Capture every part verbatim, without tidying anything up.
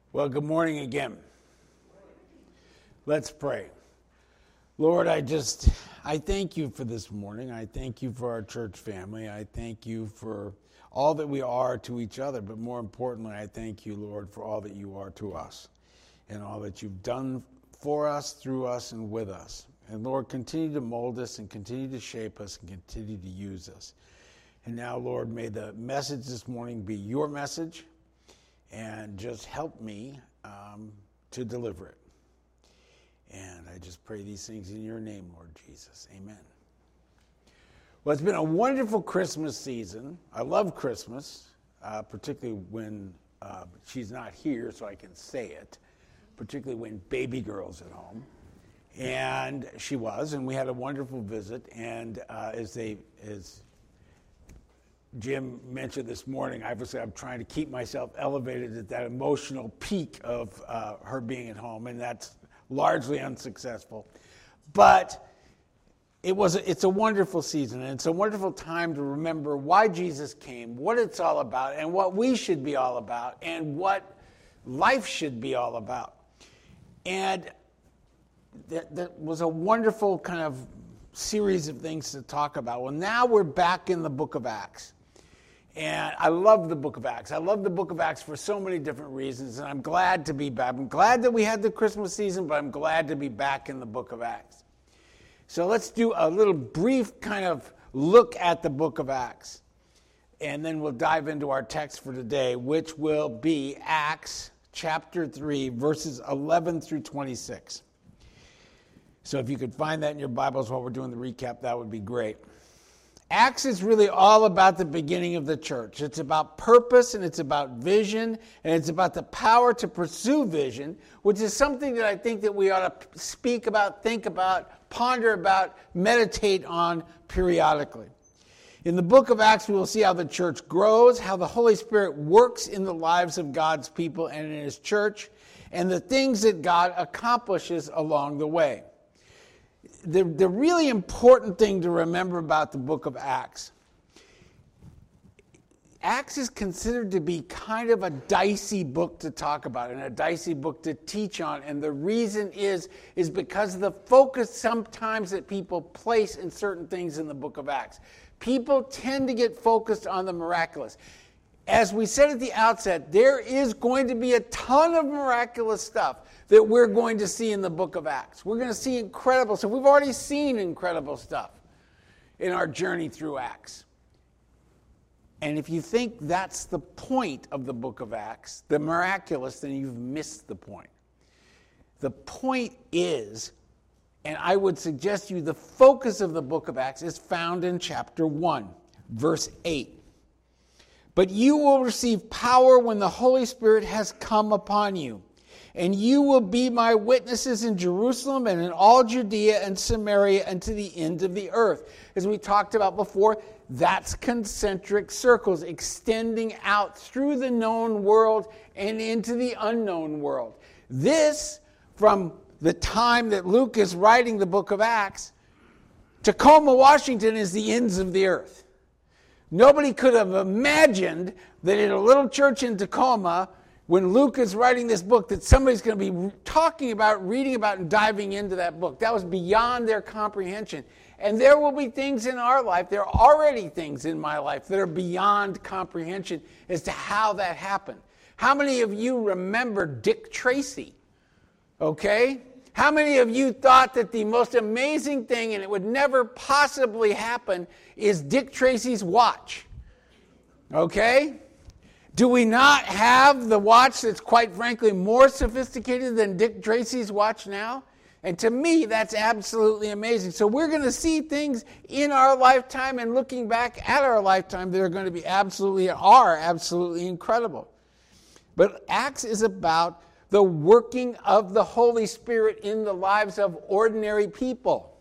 Well, good morning again. Let's pray. Lord, I just, I thank you for this morning. I thank you for our church family. I thank you for all that we are to each other. But more importantly, I thank you, Lord, for all that you are to us and all that you've done for us, through us, and with us. And Lord, continue to mold us and continue to shape us and continue to use us. And now, Lord, may the message this morning be your message. And just help me um, to deliver it. And I just pray these things in your name, Lord Jesus. Amen. Well, it's been a wonderful Christmas season. I love Christmas, uh, particularly when uh, she's not here, so I can say it, particularly when baby girl's at home. And she was, and we had a wonderful visit. And uh, as they as Jim mentioned this morning, obviously I'm trying to keep myself elevated at that emotional peak of uh, her being at home, and that's largely unsuccessful. But it was a, it's a wonderful season, and it's a wonderful time to remember why Jesus came, what it's all about, and what we should be all about, and what life should be all about. And that, that was a wonderful kind of series of things to talk about. Well, now we're back in the book of Acts. And I love the book of Acts. I love the book of Acts for so many different reasons, and I'm glad to be back. I'm glad that we had the Christmas season, but I'm glad to be back in the book of Acts. So let's do a little brief kind of look at the book of Acts, and then we'll dive into our text for today, which will be Acts chapter three, verses eleven through twenty-six. So if you could find that in your Bibles while we're doing the recap, that would be great. Acts is really all about the beginning of the church. It's about purpose, and it's about vision, and it's about the power to pursue vision, which is something that I think that we ought to speak about, think about, ponder about, meditate on periodically. In the book of Acts, we will see how the church grows, how the Holy Spirit works in the lives of God's people and in his church, and the things that God accomplishes along the way. The, the really important thing to remember about the book of Acts, Acts is considered to be kind of a dicey book to talk about and a dicey book to teach on. And the reason is, is because of the focus sometimes that people place in certain things in the book of Acts. People tend to get focused on the miraculous. As we said at the outset, there is going to be a ton of miraculous stuff that we're going to see in the book of Acts. We're going to see incredible stuff. We've already seen incredible stuff in our journey through Acts. And if you think that's the point of the book of Acts, the miraculous, then you've missed the point. The point is, and I would suggest to you, the focus of the book of Acts is found in chapter one, verse eight. But you will receive power when the Holy Spirit has come upon you. And you will be my witnesses in Jerusalem and in all Judea and Samaria and to the end of the earth. As we talked about before, that's concentric circles extending out through the known world and into the unknown world. This, from the time that Luke is writing the book of Acts, Tacoma, Washington is the ends of the earth. Nobody could have imagined that in a little church in Tacoma, when Luke is writing this book, that somebody's going to be talking about, reading about, and diving into that book. That was beyond their comprehension. And there will be things in our life, there are already things in my life that are beyond comprehension as to how that happened. How many of you remember Dick Tracy? Okay? How many of you thought that the most amazing thing, and it would never possibly happen, is Dick Tracy's watch? Okay? Do we not have the watch that's quite frankly more sophisticated than Dick Tracy's watch now? And to me, that's absolutely amazing. So we're going to see things in our lifetime and looking back at our lifetime that are going to be absolutely, are absolutely incredible. But Acts is about the working of the Holy Spirit in the lives of ordinary people.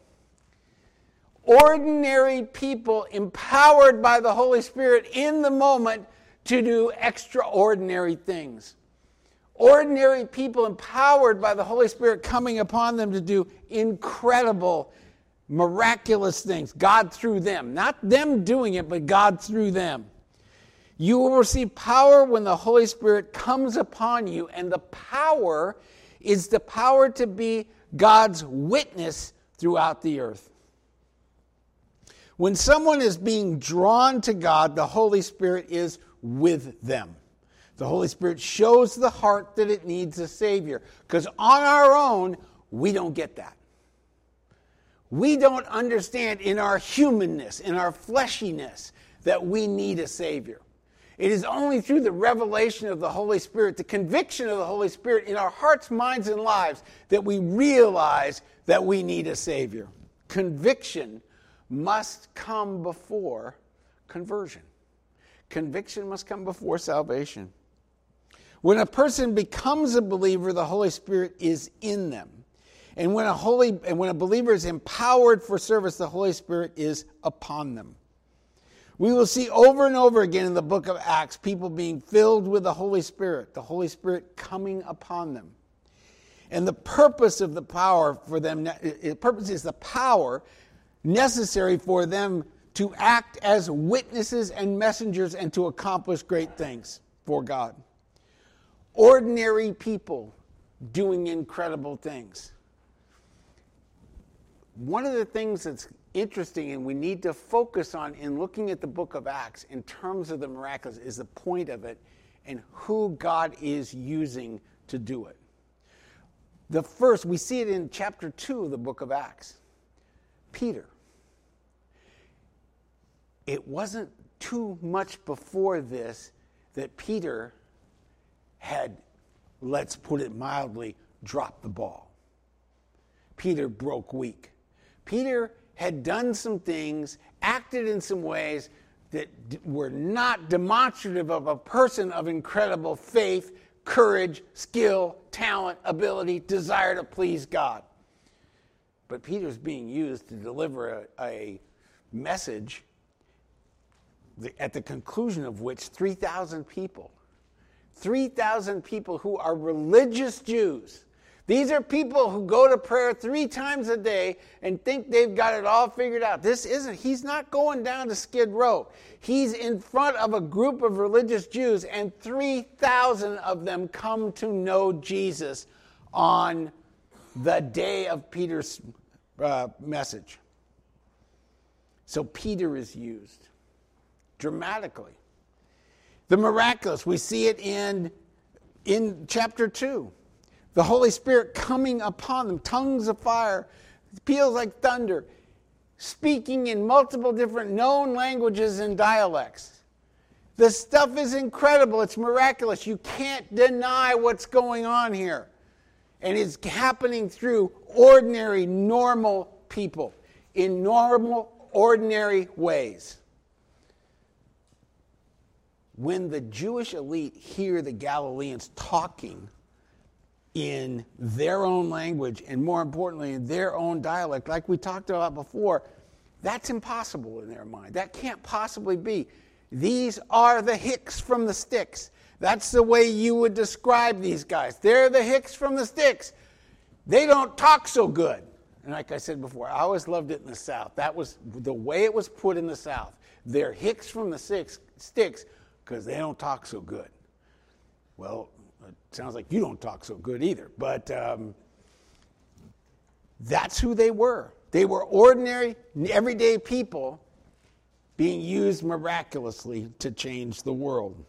Ordinary people empowered by the Holy Spirit in the moment to do extraordinary things. Ordinary people empowered by the Holy Spirit coming upon them to do incredible, miraculous things. God through them. Not them doing it, but God through them. You will receive power when the Holy Spirit comes upon you, and the power is the power to be God's witness throughout the earth. When someone is being drawn to God, the Holy Spirit is with them. The Holy Spirit shows the heart that it needs a Savior, because on our own, we don't get that. We don't understand in our humanness, in our fleshiness, that we need a Savior. It is only through the revelation of the Holy Spirit, the conviction of the Holy Spirit in our hearts, minds, and lives, that we realize that we need a Savior. Conviction must come before conversion. Conviction must come before salvation. When a person becomes a believer, the Holy Spirit is in them. And when a holy and when a believer is empowered for service, the Holy Spirit is upon them. We will see over and over again in the book of Acts people being filled with the Holy Spirit, the Holy Spirit coming upon them. And the purpose of the power for them, the purpose is the power necessary for them to act as witnesses and messengers and to accomplish great things for God. Ordinary people doing incredible things. One of the things that's interesting and we need to focus on in looking at the book of Acts in terms of the miraculous is the point of it and who God is using to do it. The first, we see it in chapter two of the book of Acts. Peter. It wasn't too much before this that Peter had, let's put it mildly, dropped the ball. Peter broke weak. Peter had done some things, acted in some ways that were not demonstrative of a person of incredible faith, courage, skill, talent, ability, desire to please God. But Peter's being used to deliver a, a message at the conclusion of which three thousand people, three thousand people who are religious Jews. These are people who go to prayer three times a day and think they've got it all figured out. This isn't, he's not going down to Skid Row. He's in front of a group of religious Jews, and three thousand of them come to know Jesus on the day of Peter's uh, message. So Peter is used dramatically. The miraculous, we see it in, in chapter two. The Holy Spirit coming upon them, tongues of fire, peals like thunder, speaking in multiple different known languages and dialects. The stuff is incredible. It's miraculous. You can't deny what's going on here. And it's happening through ordinary, normal people in normal, ordinary ways. When the Jewish elite hear the Galileans talking in their own language, and more importantly, in their own dialect, like we talked about before, that's impossible in their mind. That can't possibly be. These are the hicks from the sticks. That's the way you would describe these guys. They're the hicks from the sticks. They don't talk so good. And like I said before, I always loved it in the South. That was the way it was put in the South. They're hicks from the six, sticks because they don't talk so good. Well, it sounds like you don't talk so good either. But um, that's who they were. They were ordinary, everyday people being used miraculously to change the world.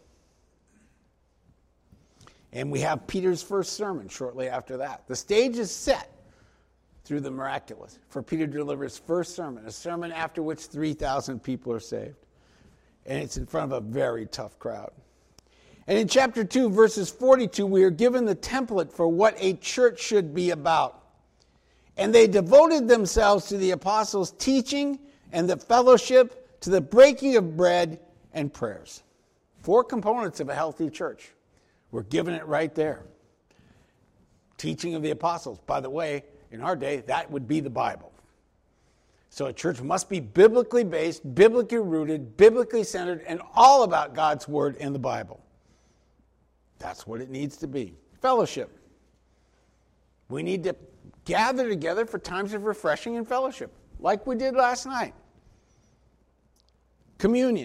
And we have Peter's first sermon shortly after that. The stage is set through the miraculous for Peter to deliver his first sermon, a sermon after which three thousand people are saved. And it's in front of a very tough crowd. And in chapter two, verses forty-two, we are given the template for what a church should be about. And they devoted themselves to the apostles' teaching and the fellowship, to the breaking of bread and prayers. Four components of a healthy church. We're given it right there. Teaching of the apostles. By the way, in our day, that would be the Bible. So a church must be biblically based, biblically rooted, biblically centered, and all about God's word and the Bible. That's what it needs to be. Fellowship. We need to gather together for times of refreshing and fellowship, like we did last night. Communion.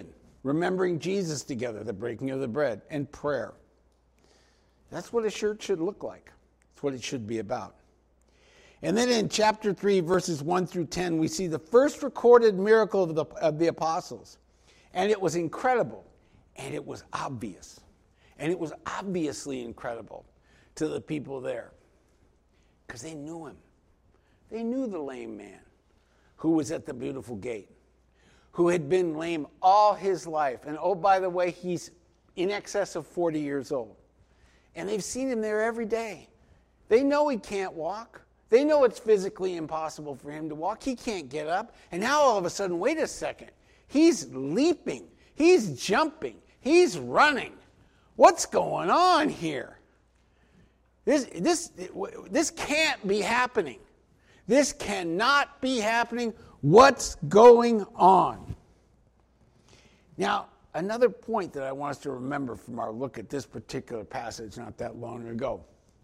remembering Jesus together, the breaking of the bread, and prayer. That's what a church should look like. That's what it should be about. And then in chapter three, verses one through ten, we see the first recorded miracle of the, of the apostles. And it was incredible. And it was obvious. And it was obviously incredible to the people there. Because they knew him. They knew the lame man who was at the beautiful gate, who had been lame all his life. And oh, by the way, he's in excess of forty years old. And they've seen him there every day. They know he can't walk. They know it's physically impossible for him to walk. He can't get up. And now all of a sudden, wait a second. He's leaping. He's jumping. He's running. What's going on here? This, this, this can't be happening. This cannot be happening. What's going on? Now, another point that I want us to remember from our look at this particular passage not that long ago.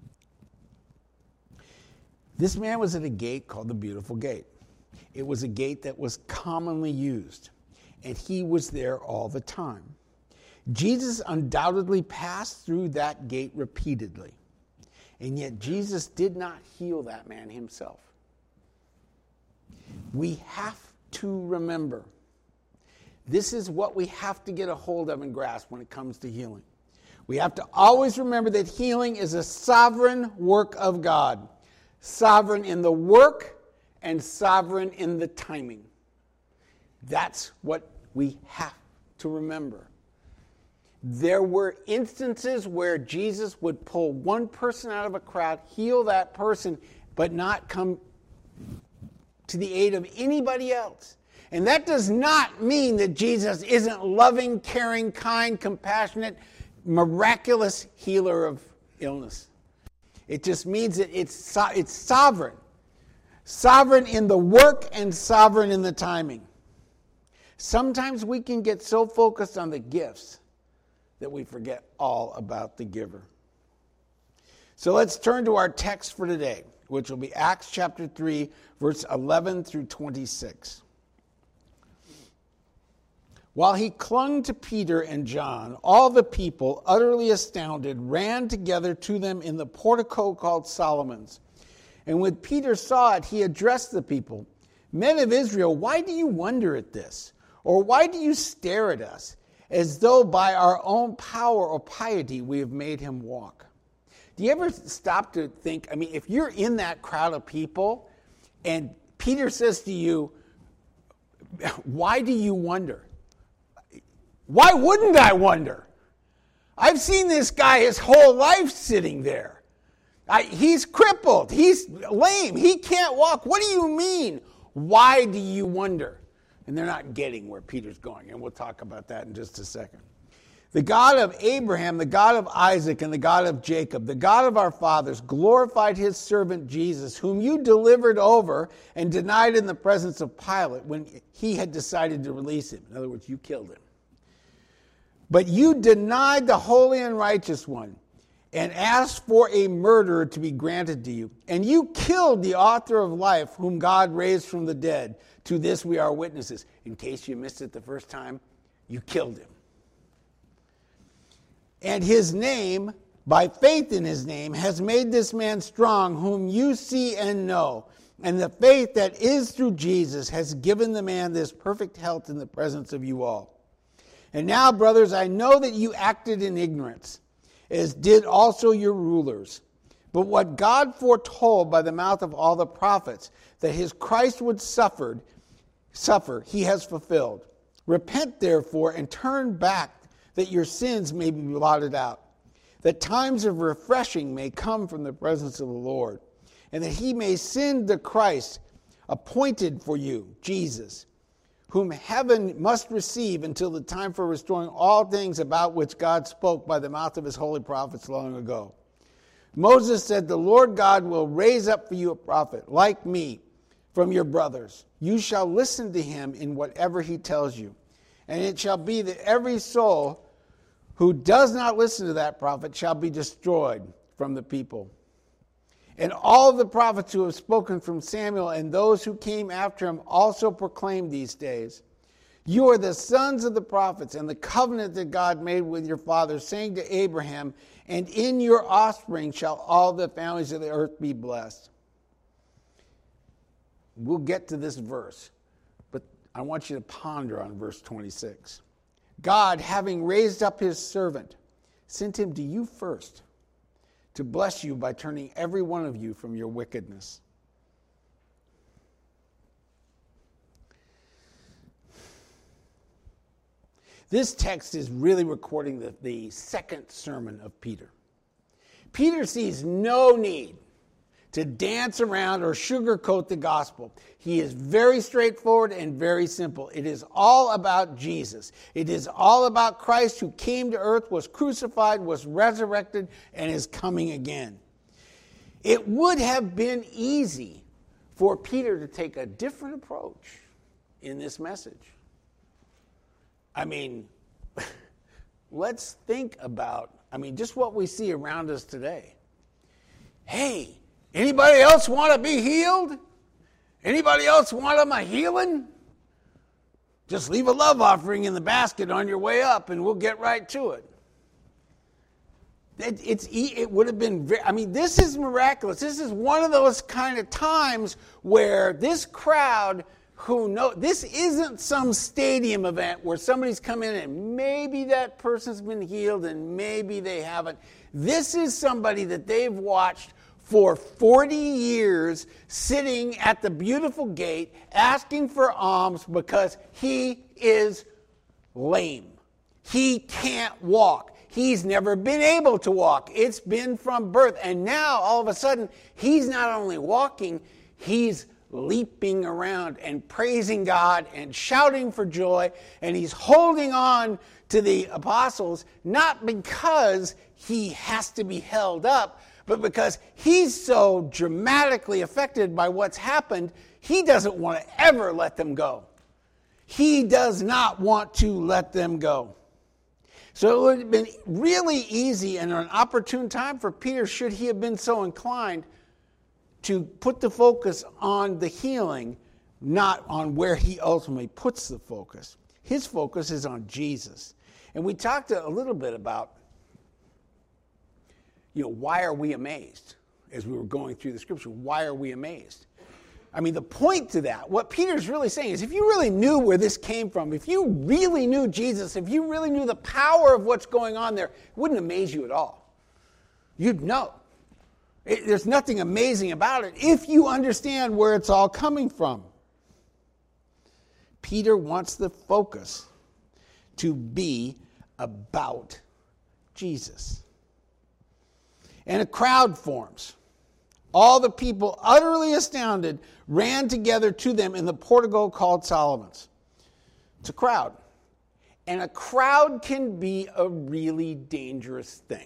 This man was at a gate called the Beautiful Gate. It was a gate that was commonly used, and he was there all the time. Jesus undoubtedly passed through that gate repeatedly, and yet Jesus did not heal that man himself. We have to remember, this is what we have to get a hold of and grasp when it comes to healing. We have to always remember that healing is a sovereign work of God. Sovereign in the work and sovereign in the timing. That's what we have to remember. There were instances where Jesus would pull one person out of a crowd, heal that person, but not come to the aid of anybody else. And that does not mean that Jesus isn't loving, caring, kind, compassionate, miraculous healer of illness. It just means that it's, so, it's sovereign. Sovereign in the work and sovereign in the timing. Sometimes we can get so focused on the gifts that we forget all about the giver. So let's turn to our text for today, which will be Acts chapter three, verse eleven through twenty-six. While he clung to Peter and John, all the people, utterly astounded, ran together to them in the portico called Solomon's. And when Peter saw it, he addressed the people, "Men of Israel, why do you wonder at this? Or why do you stare at us, as though by our own power or piety we have made him walk?" Do you ever stop to think, I mean, if you're in that crowd of people, and Peter says to you, "Why do you wonder?" Why wouldn't I wonder? I've seen this guy his whole life sitting there. I, he's crippled. He's lame. He can't walk. What do you mean? Why do you wonder? And they're not getting where Peter's going, and we'll talk about that in just a second. The God of Abraham, the God of Isaac, and the God of Jacob, the God of our fathers, glorified his servant Jesus, whom you delivered over and denied in the presence of Pilate when he had decided to release him. In other words, you killed him. But you denied the holy and righteous one and asked for a murderer to be granted to you. And you killed the author of life, whom God raised from the dead. To this we are witnesses. In case you missed it the first time, you killed him. And his name, by faith in his name, has made this man strong, whom you see and know. And the faith that is through Jesus has given the man this perfect health in the presence of you all. And now, brothers, I know that you acted in ignorance, as did also your rulers. But what God foretold by the mouth of all the prophets, that his Christ would suffered, suffer, he has fulfilled. Repent, therefore, and turn back, that your sins may be blotted out, that times of refreshing may come from the presence of the Lord, and that he may send the Christ appointed for you, Jesus, whom heaven must receive until the time for restoring all things about which God spoke by the mouth of his holy prophets long ago. Moses said, "The Lord God will raise up for you a prophet like me from your brothers. You shall listen to him in whatever he tells you. And it shall be that every soul who does not listen to that prophet shall be destroyed from the people." And all the prophets who have spoken from Samuel and those who came after him also proclaimed these days. You are the sons of the prophets and the covenant that God made with your fathers, saying to Abraham, and in your offspring shall all the families of the earth be blessed. We'll get to this verse, but I want you to ponder on verse twenty-six. God, having raised up his servant, sent him to you first to bless you by turning every one of you from your wickedness. This text is really recording the, the second sermon of Peter. Peter sees no need to dance around or sugarcoat the gospel. He is very straightforward and very simple. It is all about Jesus. It is all about Christ who came to earth, was crucified, was resurrected, and is coming again. It would have been easy for Peter to take a different approach in this message. I mean, let's think about, I mean, just what we see around us today. Hey, anybody else want to be healed? Anybody else want them a healing? Just leave a love offering in the basket on your way up and we'll get right to it. It, it's, it would have been, very, I mean, this is miraculous. This is one of those kind of times where this crowd who know, this isn't some stadium event where somebody's come in and maybe that person's been healed and maybe they haven't. This is somebody that they've watched for forty years sitting at the beautiful gate asking for alms because he is lame. He can't walk. He's never been able to walk. It's been from birth. And now, all of a sudden, he's not only walking, he's leaping around and praising God and shouting for joy. And he's holding on to the apostles, not because he has to be held up, but because he's so dramatically affected by what's happened, he doesn't want to ever let them go. He does not want to let them go. So it would have been really easy and an opportune time for Peter, should he have been so inclined, to put the focus on the healing, not on where he ultimately puts the focus. His focus is on Jesus. And we talked a little bit about, you know, why are we amazed? As we were going through the scripture, why are we amazed? I mean, the point to that, what Peter's really saying is if you really knew where this came from, if you really knew Jesus, if you really knew the power of what's going on there, it wouldn't amaze you at all. You'd know. It, there's nothing amazing about it if you understand where it's all coming from. Peter wants the focus to be about Jesus. And a crowd forms. All the people, utterly astounded, ran together to them in the portico called Solomon's. It's a crowd. And a crowd can be a really dangerous thing.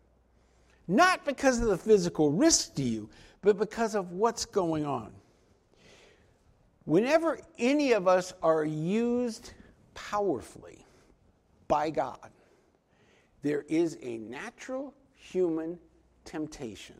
Not because of the physical risk to you, but because of what's going on. Whenever any of us are used powerfully by God, there is a natural human temptation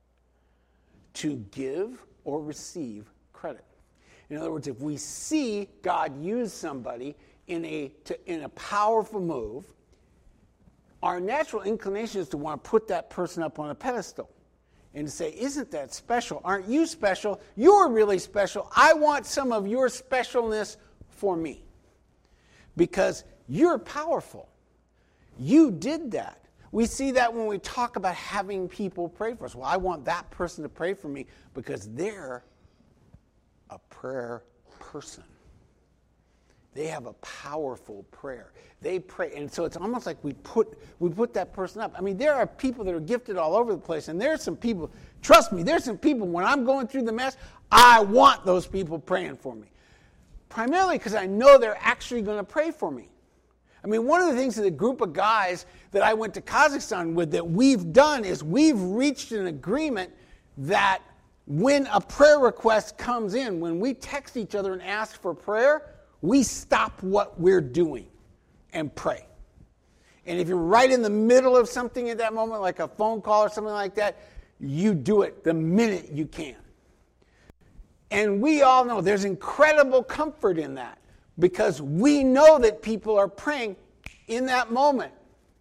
to give or receive credit. In other words, if we see God use somebody in a, to, in a powerful move, our natural inclination is to want to put that person up on a pedestal and to say, isn't that special? Aren't you special? You're really special. I want some of your specialness for me because you're powerful. You did that. We see that when we talk about having people pray for us. Well, I want that person to pray for me because they're a prayer person. They have a powerful prayer. They pray. And so it's almost like we put we put that person up. I mean, there are people that are gifted all over the place. And there's some people, trust me, there's some people, when I'm going through the mess, I want those people praying for me. Primarily because I know they're actually going to pray for me. I mean, one of the things that a group of guys that I went to Kazakhstan with that we've done is we've reached an agreement that when a prayer request comes in, when we text each other and ask for prayer, we stop what we're doing and pray. And if you're right in the middle of something at that moment, like a phone call or something like that, you do it the minute you can. And we all know there's incredible comfort in that. because we know that people are praying in that moment.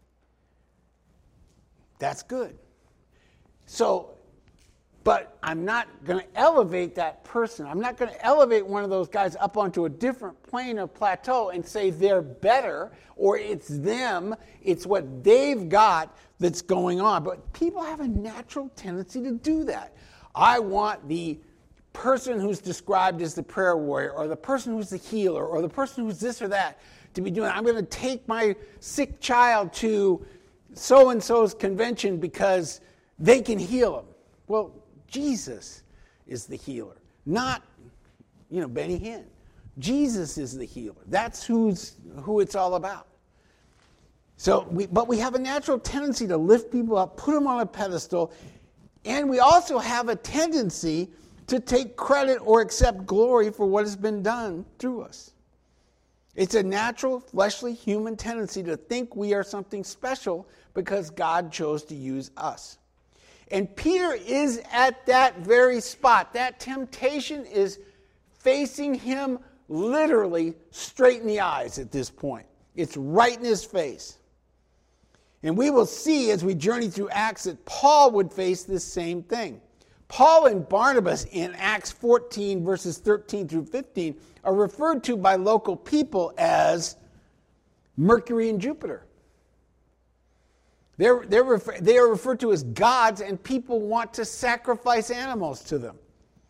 That's good. So, but I'm not going to elevate that person. I'm not going to elevate one of those guys up onto a different plane or plateau and say they're better or it's them, it's what they've got that's going on. But people have a natural tendency to do that. I want the person who's described as the prayer warrior or the person who's the healer or the person who's this or that to be doing it. I'm going to take my sick child to so-and-so's convention because they can heal him. Well, Jesus is the healer, not, you know, Benny Hinn. Jesus is the healer. That's who's who it's all about. So, we, but we have a natural tendency to lift people up, put them on a pedestal, and we also have a tendency to take credit or accept glory for what has been done through us. It's a natural, fleshly, human tendency to think we are something special because God chose to use us. And Peter is at that very spot. That temptation is facing him literally straight in the eyes at this point. It's right in his face. And we will see as we journey through Acts that Paul would face this same thing. Paul and Barnabas in Acts fourteen, verses thirteen through fifteen, are referred to by local people as Mercury and Jupiter. They're, they're refer, they are referred to as gods, and people want to sacrifice animals to them.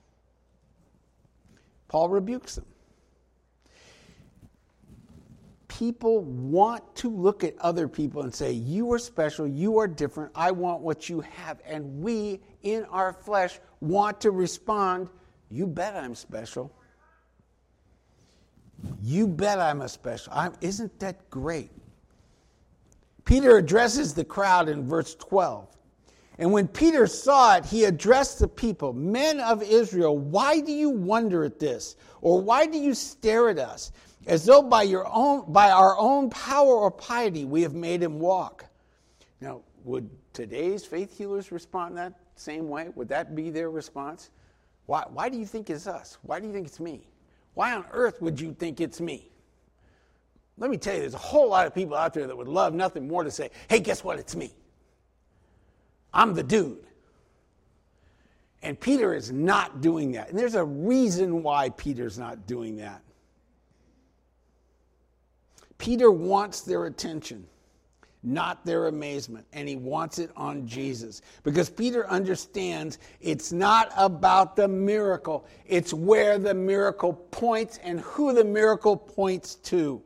Paul rebukes them. People want to look at other people and say, you are special, you are different, I want what you have. And we, in our flesh, want to respond, you bet I'm special. You bet I'm a special. I'm, isn't that great? Peter addresses the crowd in verse twelve. And when Peter saw it, he addressed the people, men of Israel, why do you wonder at this? Or why do you stare at us? As though by your own, by our own power or piety we have made him walk. Now, would today's faith healers respond that same way? Would that be their response? Why, why do you think it's us? Why do you think it's me? Why on earth would you think it's me? Let me tell you, there's a whole lot of people out there that would love nothing more to say, hey, guess what? It's me. I'm the dude. And Peter is not doing that. And there's a reason why Peter's not doing that. Peter wants their attention, not their amazement, and he wants it on Jesus. Because Peter understands it's not about the miracle, it's where the miracle points and who the miracle points to.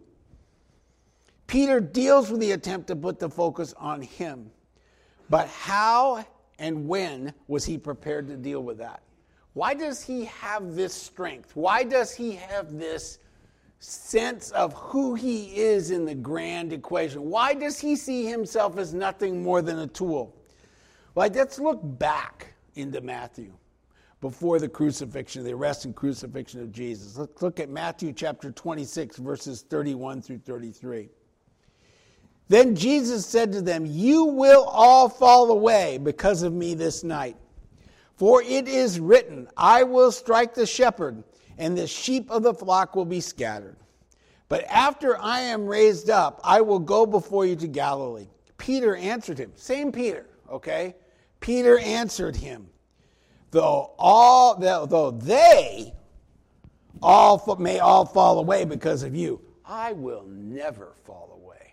Peter deals with the attempt to put the focus on him. But how and when was he prepared to deal with that? Why does he have this strength? Why does he have this sense of who he is in the grand equation? Why does he see himself as nothing more than a tool? Well, let's look back into Matthew before the crucifixion, the arrest and crucifixion of Jesus. Let's look at Matthew chapter twenty-six, verses thirty-one through thirty-three. Then Jesus said to them, you will all fall away because of me this night. For it is written, I will strike the shepherd, and the sheep of the flock will be scattered. But after I am raised up, I will go before you to Galilee. Peter answered him. Same Peter, okay? Peter answered him, though all, though they all may all fall away because of you, I will never fall away.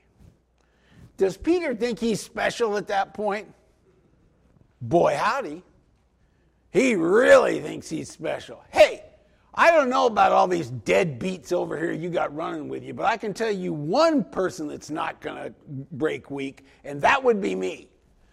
Does Peter think he's special at that point? Boy, howdy. He really thinks he's special. Hey, I don't know about all these deadbeats over here you got running with you, but I can tell you one person that's not going to break weak, and that would be me.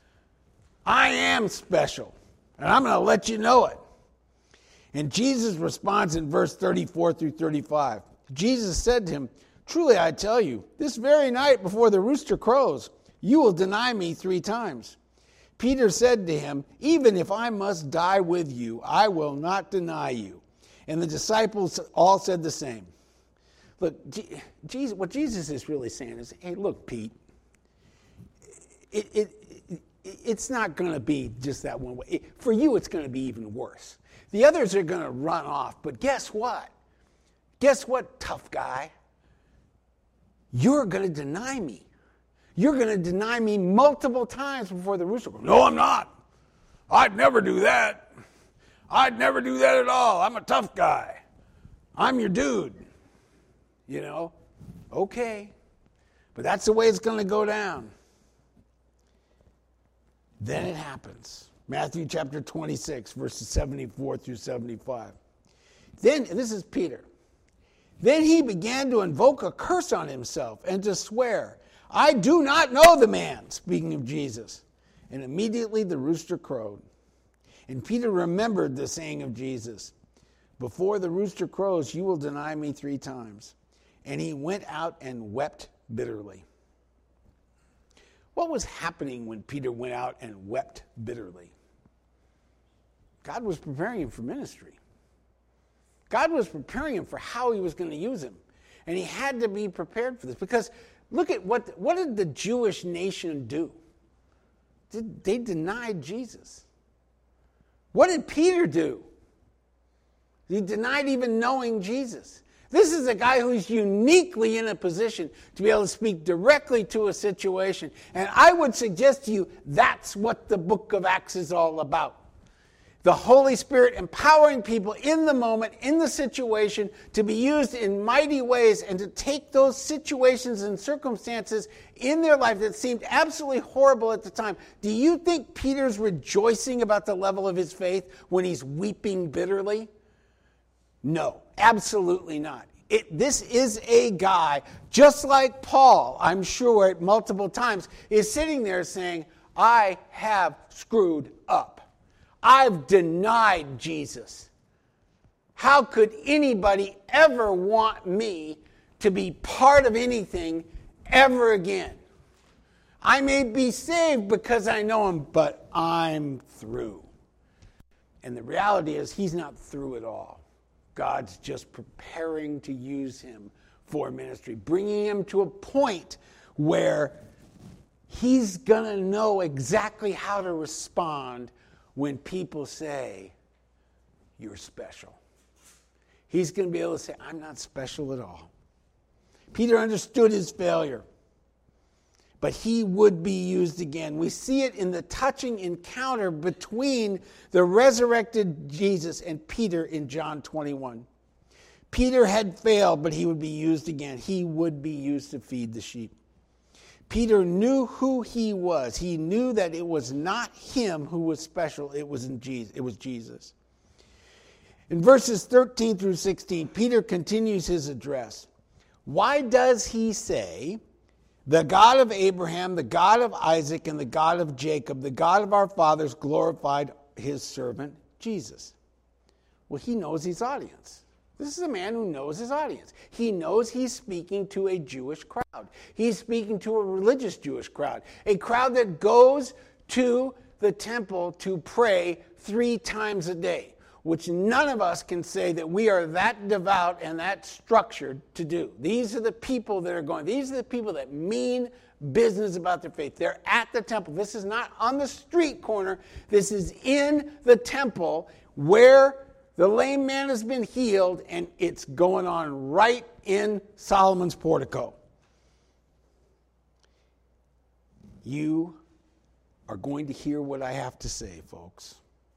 I am special, and I'm going to let you know it. And Jesus responds in verse thirty-four through thirty-five. Jesus said to him, truly I tell you, this very night before the rooster crows, you will deny me three times. Peter said to him, even if I must die with you, I will not deny you. And the disciples all said the same. Look, Jesus, what Jesus is really saying is, hey, look, Pete, it, it, it, it's not going to be just that one way. It, for you, it's going to be even worse. The others are going to run off, but guess what? Guess what, tough guy? you're going to deny me. You're going to deny me multiple times before the rooster goes, no, I'm not. I'd never do that. I'd never do that at all. I'm a tough guy. I'm your dude. You know, okay. But that's the way it's going to go down. Then it happens. Matthew chapter twenty-six, verses seventy-four through seventy-five. Then, this is Peter. Then he began to invoke a curse on himself and to swear, I do not know the man, speaking of Jesus. And immediately the rooster crowed. And Peter remembered the saying of Jesus, before the rooster crows, you will deny me three times. And he went out and wept bitterly. What was happening when Peter went out and wept bitterly? God was preparing him for ministry. God was preparing him for how he was going to use him. And he had to be prepared for this. Because look at what, what did the Jewish nation do? Did, they denied Jesus. What did Peter do? He denied even knowing Jesus. This is a guy who's uniquely in a position to be able to speak directly to a situation. And I would suggest to you that's what the book of Acts is all about. The Holy Spirit empowering people in the moment, in the situation, to be used in mighty ways and to take those situations and circumstances in their life that seemed absolutely horrible at the time. Do you think Peter's rejoicing about the level of his faith when he's weeping bitterly? No, absolutely not. It, this is a guy, just like Paul, I'm sure at multiple times, is sitting there saying, I have screwed up. I've denied Jesus. How could anybody ever want me to be part of anything ever again? I may be saved because I know him, but I'm through. And the reality is he's not through at all. God's just preparing to use him for ministry, bringing him to a point where he's going to know exactly how to respond when people say, you're special. He's going to be able to say, I'm not special at all. Peter understood his failure, but he would be used again. We see it in the touching encounter between the resurrected Jesus and Peter in John twenty-one. Peter had failed, but he would be used again. He would be used to feed the sheep. Peter knew who he was. He knew that it was not him who was special. It was in Jesus. It was Jesus. In verses thirteen through sixteen, Peter continues his address. Why does he say, the God of Abraham, the God of Isaac, and the God of Jacob, the God of our fathers, glorified his servant Jesus? Well, he knows his audience. This is a man who knows his audience. He knows he's speaking to a Jewish crowd. He's speaking to a religious Jewish crowd, a crowd that goes to the temple to pray three times a day, which none of us can say that we are that devout and that structured to do. These are the people that are going. These are the people that mean business about their faith. They're at the temple. This is not on the street corner. This is in the temple where the lame man has been healed, and it's going on right in Solomon's portico. You are going to hear what I have to say, folks.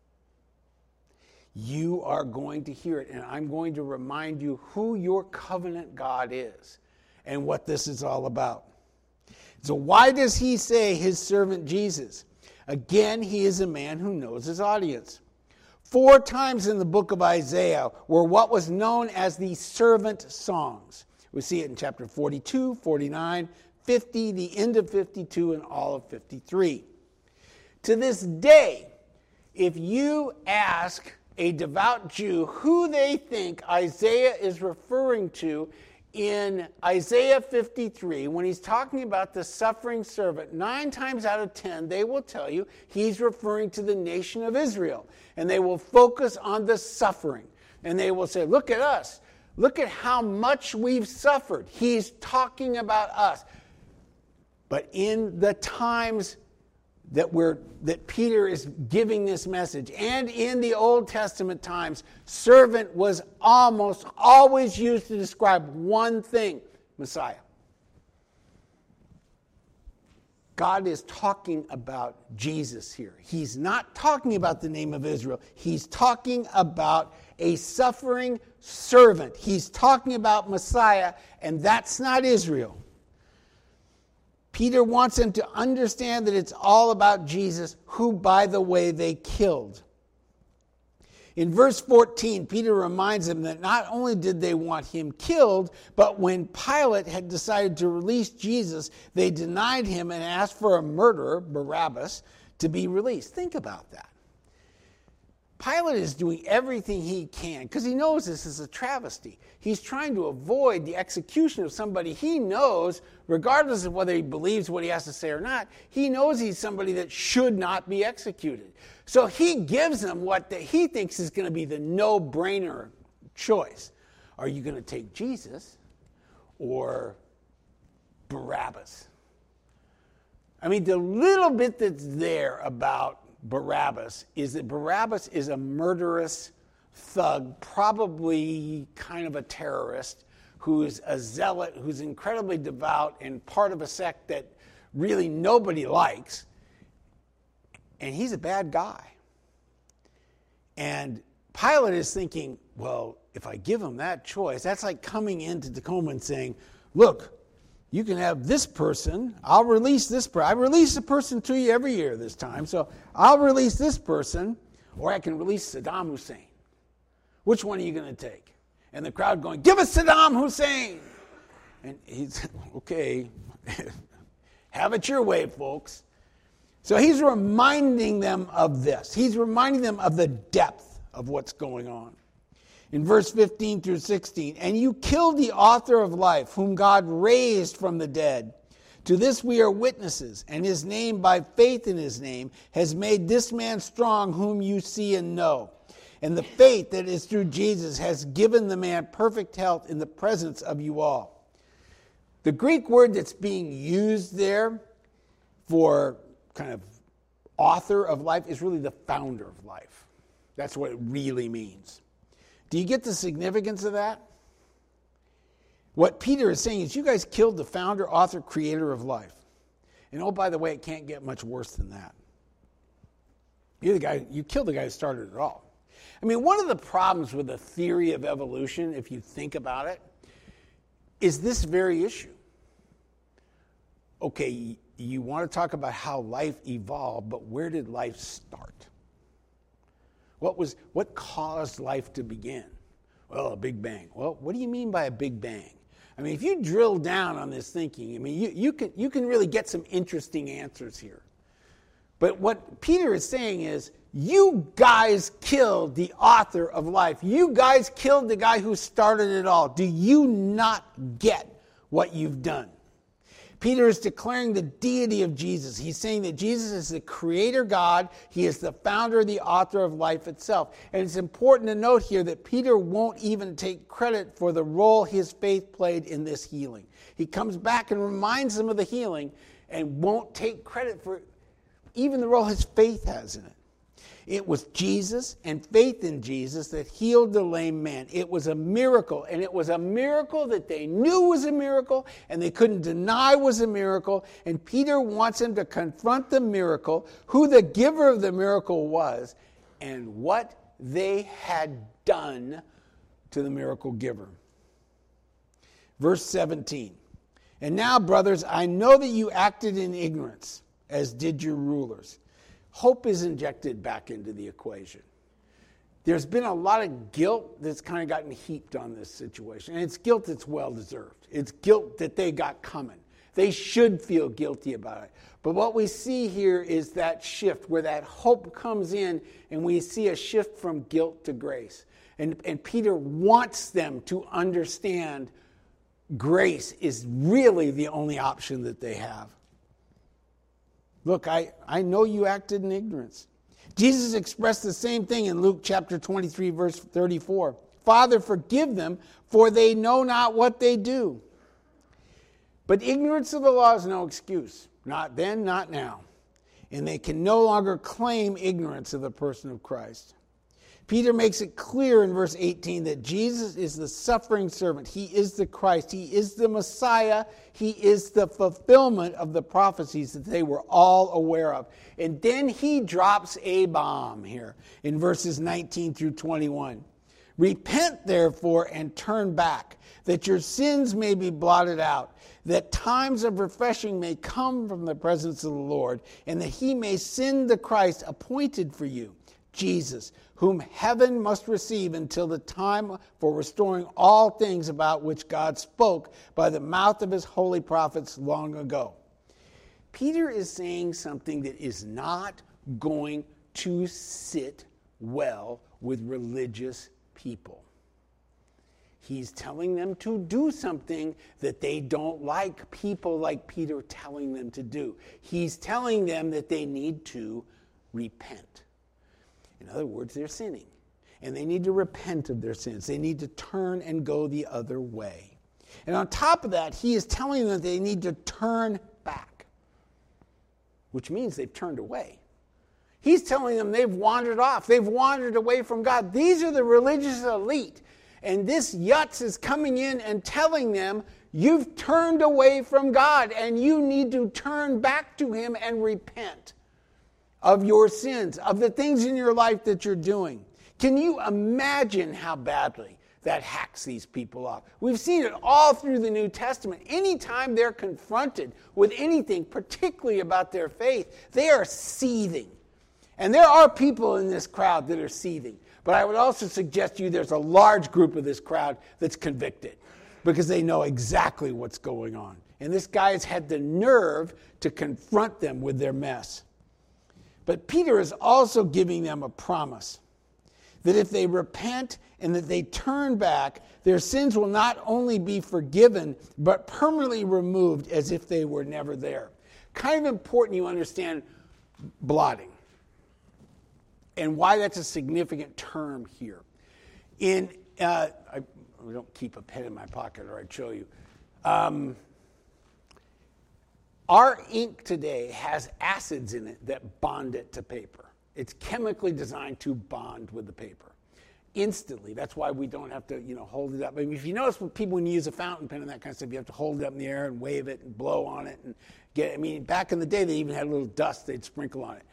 You are going to hear it, and I'm going to remind you who your covenant God is and what this is all about. So why does he say his servant Jesus? Again, he is a man who knows his audience. Four times in the book of Isaiah were what was known as the servant songs. We see it in chapter forty-two, forty-nine, fifty, the end of fifty-two, and all of fifty-three. To this day, if you ask a devout Jew who they think Isaiah is referring to in Isaiah fifty-three, when he's talking about the suffering servant, nine times out of ten, they will tell you he's referring to the nation of Israel. And they will focus on the suffering. And they will say, look at us. Look at how much we've suffered. He's talking about us. But in the times that we're that Peter is giving this message, and in the Old Testament times, servant was almost always used to describe one thing: Messiah. God is talking about Jesus here. He's not talking about the name of Israel. He's talking about a suffering servant. He's talking about Messiah, and that's not Israel. Peter wants them to understand that it's all about Jesus, who, by the way, they killed. In verse fourteen, Peter reminds them that not only did they want him killed, but when Pilate had decided to release Jesus, they denied him and asked for a murderer, Barabbas, to be released. Think about that. Pilate is doing everything he can because he knows this is a travesty. He's trying to avoid the execution of somebody he knows, regardless of whether he believes what he has to say or not, he knows he's somebody that should not be executed. So he gives them what the, he thinks is going to be the no-brainer choice. Are you going to take Jesus or Barabbas? I mean, the little bit that's there about Barabbas is that Barabbas is a murderous thug, probably kind of a terrorist, who's a zealot, who's incredibly devout and part of a sect that really nobody likes. And he's a bad guy. And Pilate is thinking, well, if I give him that choice, that's like coming into Tacoma and saying, look, you can have this person. I'll release this person. I release a person to you every year this time. So I'll release this person, or I can release Saddam Hussein. Which one are you going to take? And the crowd going, give us Saddam Hussein. And he's, okay, have it your way, folks. So he's reminding them of this. He's reminding them of the depth of what's going on. In verse fifteen through sixteen, and you killed the author of life, whom God raised from the dead. To this we are witnesses, and his name, by faith in his name, has made this man strong, whom you see and know. And the faith that is through Jesus has given the man perfect health in the presence of you all. The Greek word that's being used there for kind of author of life is really the founder of life. That's what it really means. Do you get the significance of that? What Peter is saying is you guys killed the founder, author, creator of life. And oh, by the way, it can't get much worse than that. You're the guy, you killed the guy who started it all. I mean, one of the problems with the theory of evolution, if you think about it, is this very issue. Okay, you want to talk about how life evolved, but where did life start? What was what caused life to begin? Well, a big bang. Well, what do you mean by a big bang? I mean, if you drill down on this thinking, I mean, you, you can you can really get some interesting answers here. But what Peter is saying is, you guys killed the author of life. You guys killed the guy who started it all. Do you not get what you've done? Peter is declaring the deity of Jesus. He's saying that Jesus is the creator God. He is the founder, the author of life itself. And it's important to note here that Peter won't even take credit for the role his faith played in this healing. He comes back and reminds them of the healing and won't take credit for even the role his faith has in it. It was Jesus and faith in Jesus that healed the lame man. It was a miracle, and it was a miracle that they knew was a miracle, and they couldn't deny was a miracle. And Peter wants them to confront the miracle, who the giver of the miracle was, and what they had done to the miracle giver. Verse seventeen, and now, brothers, I know that you acted in ignorance, as did your rulers. Hope is injected back into the equation. There's been a lot of guilt that's kind of gotten heaped on this situation. And it's guilt that's well-deserved. It's guilt that they got coming. They should feel guilty about it. But what we see here is that shift where that hope comes in and we see a shift from guilt to grace. And, and Peter wants them to understand grace is really the only option that they have. Look, I, I know you acted in ignorance. Jesus expressed the same thing in Luke chapter twenty-three, verse thirty-four. Father, forgive them, for they know not what they do. But ignorance of the law is no excuse. Not then, not now. And they can no longer claim ignorance of the person of Christ. Peter makes it clear in verse eighteen that Jesus is the suffering servant. He is the Christ. He is the Messiah. He is the fulfillment of the prophecies that they were all aware of. And then he drops a bomb here in verses nineteen through twenty-one. Repent, therefore, and turn back, that your sins may be blotted out, that times of refreshing may come from the presence of the Lord, and that he may send the Christ appointed for you, Jesus, whom heaven must receive until the time for restoring all things about which God spoke by the mouth of his holy prophets long ago. Peter is saying something that is not going to sit well with religious people. He's telling them to do something that they don't like people like Peter telling them to do. He's telling them that they need to repent. In other words, they're sinning. And they need to repent of their sins. They need to turn and go the other way. And on top of that, he is telling them that they need to turn back, which means they've turned away. He's telling them they've wandered off. They've wandered away from God. These are the religious elite. And this Yutz is coming in and telling them, you've turned away from God and you need to turn back to him and repent of your sins, of the things in your life that you're doing. Can you imagine how badly that hacks these people off? We've seen it all through the New Testament. Anytime they're confronted with anything, particularly about their faith, they are seething. And there are people in this crowd that are seething. But I would also suggest to you there's a large group of this crowd that's convicted because they know exactly what's going on. And this guy has had the nerve to confront them with their mess. But Peter is also giving them a promise that if they repent and that they turn back, their sins will not only be forgiven, but permanently removed as if they were never there. Kind of important you understand blotting and why that's a significant term here. In uh, I, I don't keep a pen in my pocket or I'd show you. Um, Our ink today has acids in it that bond it to paper. It's chemically designed to bond with the paper instantly. That's why we don't have to, you know, hold it up. I mean, if you notice when people, when you use a fountain pen and that kind of stuff, you have to hold it up in the air and wave it and blow on it and get. I mean, back in the day, they even had a little dust they'd sprinkle on it.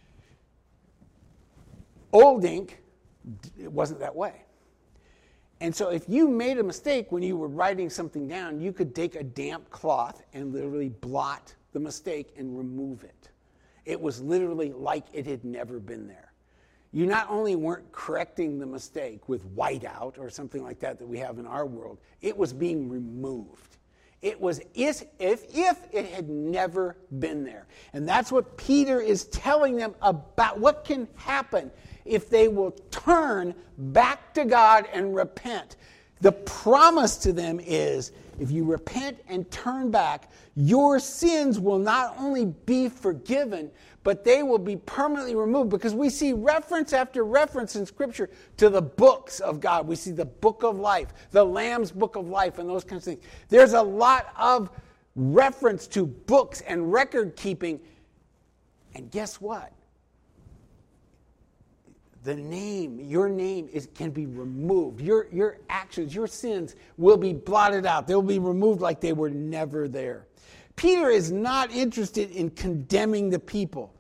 Old ink, it wasn't that way. And so if you made a mistake when you were writing something down, you could take a damp cloth and literally blot the mistake and remove it. It was literally like it had never been there. You not only weren't correcting the mistake with whiteout or something like that that we have in our world, it was being removed. It was as if, if it had never been there. And that's what Peter is telling them about what can happen if they will turn back to God and repent. The promise to them is, if you repent and turn back, your sins will not only be forgiven, but they will be permanently removed. Because we see reference after reference in Scripture to the books of God. We see the book of life, the Lamb's book of life, and those kinds of things. There's a lot of reference to books and record keeping. And guess what? The name, your name is can be removed. Your, your actions, your sins will be blotted out. They'll be removed like they were never there. Peter is not interested in condemning the people.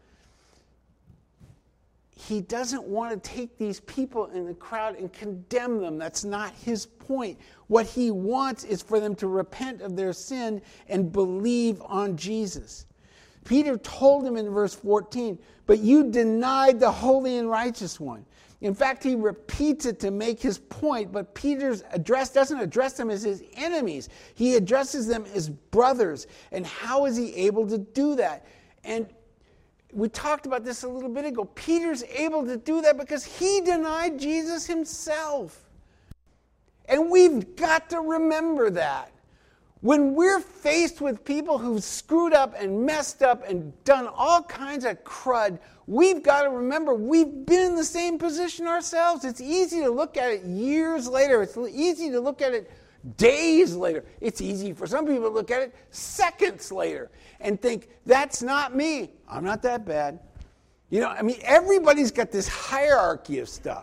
He doesn't want to take these people in the crowd and condemn them. That's not his point. What he wants is for them to repent of their sin and believe on Jesus. Peter told him in verse fourteen, but you denied the holy and righteous one. In fact, he repeats it to make his point, but Peter's address doesn't address them as his enemies. He addresses them as brothers. And how is he able to do that? And we talked about this a little bit ago. Peter's able to do that because he denied Jesus himself. And we've got to remember that. When we're faced with people who've screwed up and messed up and done all kinds of crud, we've got to remember we've been in the same position ourselves. It's easy to look at it years later. It's easy to look at it days later. It's easy for some people to look at it seconds later and think, that's not me. I'm not that bad. You know, I mean, everybody's got this hierarchy of stuff.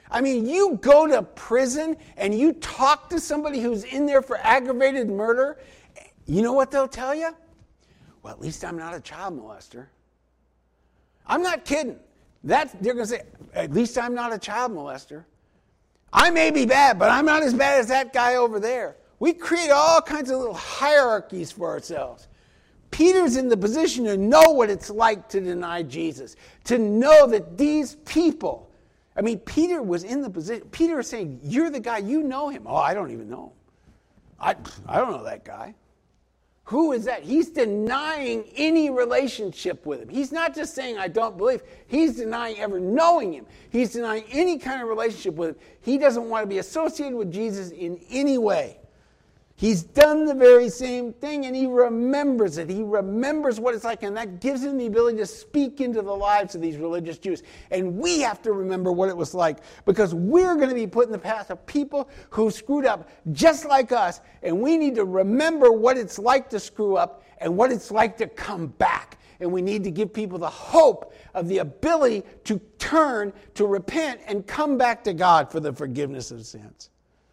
I mean, you go to prison and you talk to somebody who's in there for aggravated murder, you know what they'll tell you? Well, at least I'm not a child molester. I'm not kidding. That's, they're going to say, at least I'm not a child molester. I may be bad, but I'm not as bad as that guy over there. We create all kinds of little hierarchies for ourselves. Peter's in the position to know what it's like to deny Jesus, to know that these people, I mean, Peter was in the position, Peter is saying, you're the guy, you know him. Oh, I don't even know him. I, I don't know that guy. Who is that? He's denying any relationship with him. He's not just saying, I don't believe. He's denying ever knowing him. He's denying any kind of relationship with him. He doesn't want to be associated with Jesus in any way. He's done the very same thing, and he remembers it. He remembers what it's like, and that gives him the ability to speak into the lives of these religious Jews. And we have to remember what it was like, because we're going to be put in the path of people who screwed up just like us, and we need to remember what it's like to screw up and what it's like to come back. And we need to give people the hope of the ability to turn, to repent, and come back to God for the forgiveness of sins.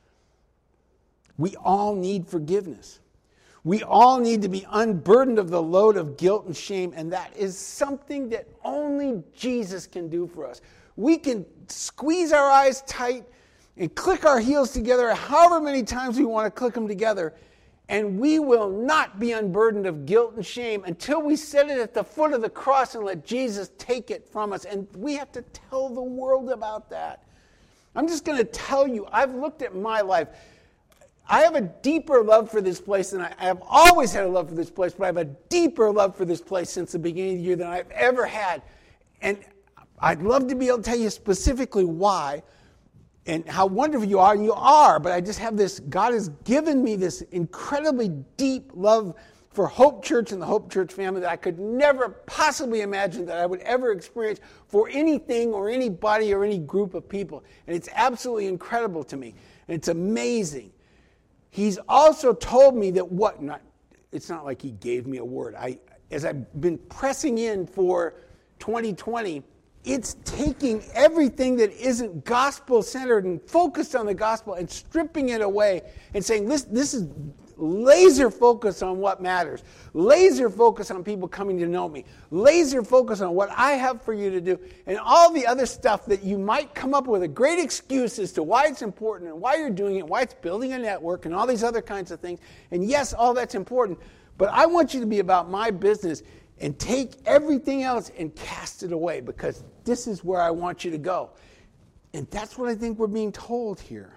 We all need forgiveness. We all need to be unburdened of the load of guilt and shame, and that is something that only Jesus can do for us. We can squeeze our eyes tight and click our heels together however many times we want to click them together, and we will not be unburdened of guilt and shame until we set it at the foot of the cross and let Jesus take it from us. And we have to tell the world about that. I'm just going to tell you, I've looked at my life. I have a deeper love for this place than I, I have always had a love for this place, but I have a deeper love for this place since the beginning of the year than I've ever had. And I'd love to be able to tell you specifically why and how wonderful you are, and you are, but I just have this, God has given me this incredibly deep love for Hope Church and the Hope Church family that I could never possibly imagine that I would ever experience for anything or anybody or any group of people. And it's absolutely incredible to me. And it's amazing. He's also told me that what, not, it's not like he gave me a word. I, as I've been pressing in for twenty twenty, it's taking everything that isn't gospel-centered and focused on the gospel and stripping it away and saying, this, this is laser focus on what matters. Laser focus on people coming to know me. Laser focus on what I have for you to do. And all the other stuff that you might come up with a great excuse as to why it's important and why you're doing it, why it's building a network and all these other kinds of things. And yes, all that's important. But I want you to be about my business and take everything else and cast it away, because this is where I want you to go. And that's what I think we're being told here.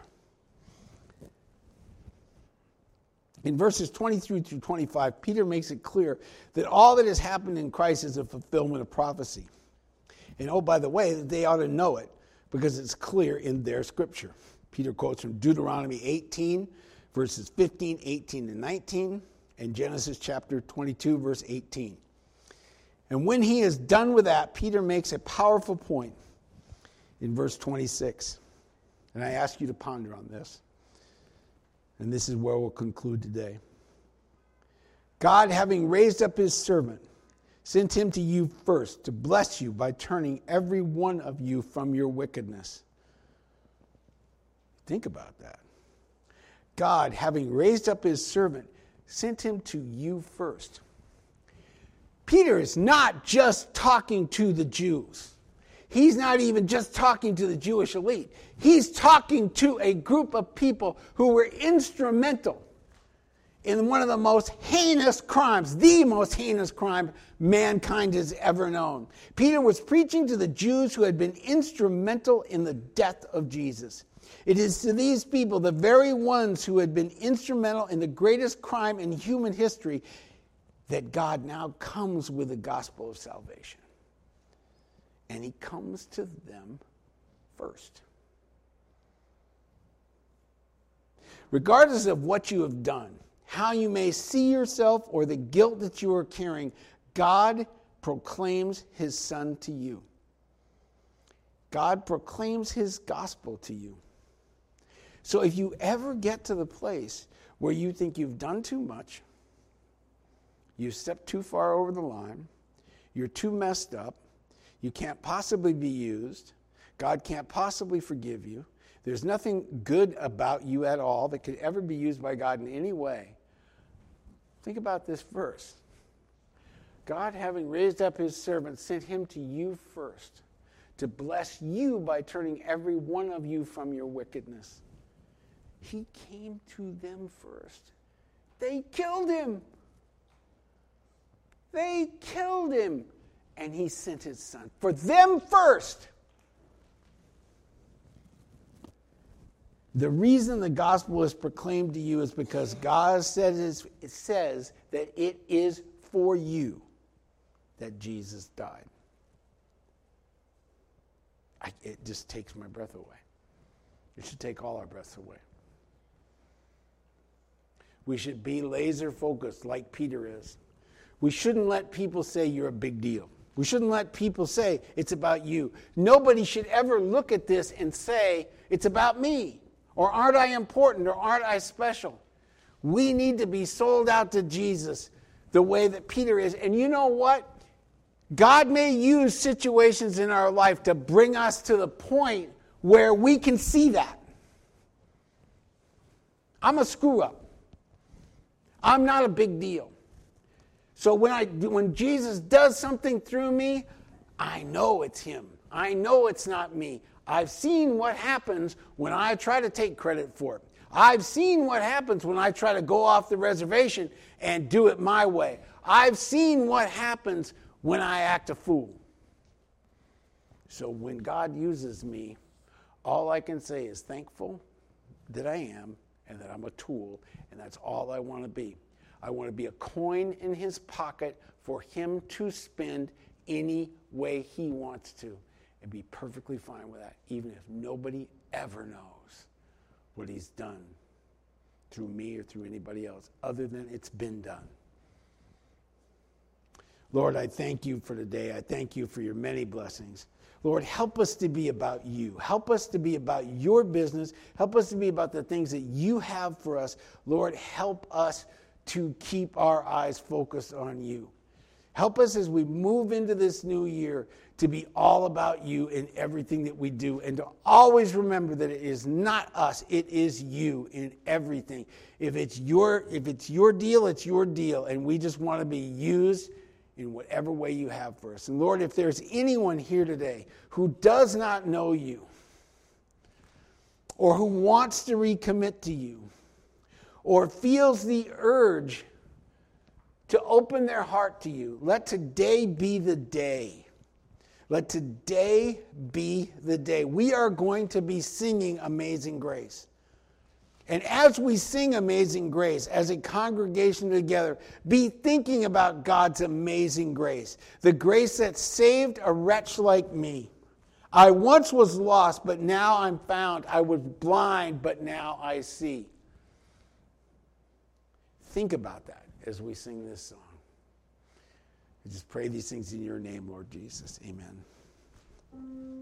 In verses twenty-three through twenty-five, Peter makes it clear that all that has happened in Christ is a fulfillment of prophecy. And oh, by the way, they ought to know it because it's clear in their scripture. Peter quotes from Deuteronomy eighteen, verses fifteen, eighteen, and nineteen, and Genesis chapter twenty-two, verse eighteen. And when he is done with that, Peter makes a powerful point in verse twenty-six. And I ask you to ponder on this. And this is where we'll conclude today. God, having raised up his servant, sent him to you first to bless you by turning every one of you from your wickedness. Think about that. God, having raised up his servant, sent him to you first. Peter is not just talking to the Jews. He's not even just talking to the Jewish elite. He's talking to a group of people who were instrumental in one of the most heinous crimes, the most heinous crime mankind has ever known. Peter was preaching to the Jews who had been instrumental in the death of Jesus. It is to these people, the very ones who had been instrumental in the greatest crime in human history, that God now comes with the gospel of salvation. And he comes to them first. Regardless of what you have done, how you may see yourself, or the guilt that you are carrying, God proclaims his Son to you. God proclaims his gospel to you. So if you ever get to the place where you think you've done too much, you've stepped too far over the line, you're too messed up, you can't possibly be used, God can't possibly forgive you. There's nothing good about you at all that could ever be used by God in any way. Think about this verse. God, having raised up his servant, sent him to you first, to bless you by turning every one of you from your wickedness. He came to them first. They killed him. They killed him. And he sent his son for them first. The reason the gospel is proclaimed to you is because God says, it says that it is for you that Jesus died. I, it just takes my breath away. It should take all our breaths away. We should be laser focused like Peter is. We shouldn't let people say you're a big deal. We shouldn't let people say it's about you. Nobody should ever look at this and say it's about me. Or aren't I important? Or aren't I special? We need to be sold out to Jesus the way that Peter is. And you know what? God may use situations in our life to bring us to the point where we can see that. I'm a screw up. I'm not a big deal. So when I when Jesus does something through me, I know it's him. I know it's not me. I've seen what happens when I try to take credit for it. I've seen what happens when I try to go off the reservation and do it my way. I've seen what happens when I act a fool. So when God uses me, all I can say is thankful that I am and that I'm a tool, and that's all I want to be. I want to be a coin in his pocket for him to spend any way he wants to, and be perfectly fine with that, even if nobody ever knows what he's done through me or through anybody else, other than it's been done. Lord, I thank you for today. I thank you for your many blessings. Lord, help us to be about you. Help us to be about your business. Help us to be about the things that you have for us. Lord, help us to keep our eyes focused on you. Help us as we move into this new year to be all about you in everything that we do, and to always remember that it is not us, it is you in everything. If it's your, if it's your deal, it's your deal, and we just want to be used in whatever way you have for us. And Lord, if there's anyone here today who does not know you, or who wants to recommit to you, or feels the urge to open their heart to you, let today be the day. Let today be the day. We are going to be singing Amazing Grace. And as we sing Amazing Grace, as a congregation together, be thinking about God's amazing grace. The grace that saved a wretch like me. I once was lost, but now I'm found. I was blind, but now I see. Think about that as we sing this song. I just pray these things in your name, Lord Jesus. Amen.